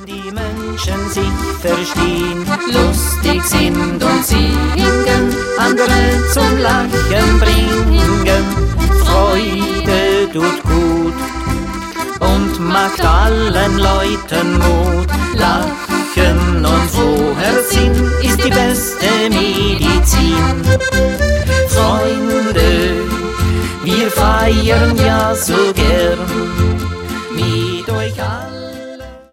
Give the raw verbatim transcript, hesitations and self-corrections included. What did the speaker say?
die Menschen sich verstehen, lustig sind und singen, andere zum Lachen bringen. Freude tut gut und macht allen Leuten Mut. Lachen und froher Sinn ist die beste Medizin. Freunde, wir feiern ja so gern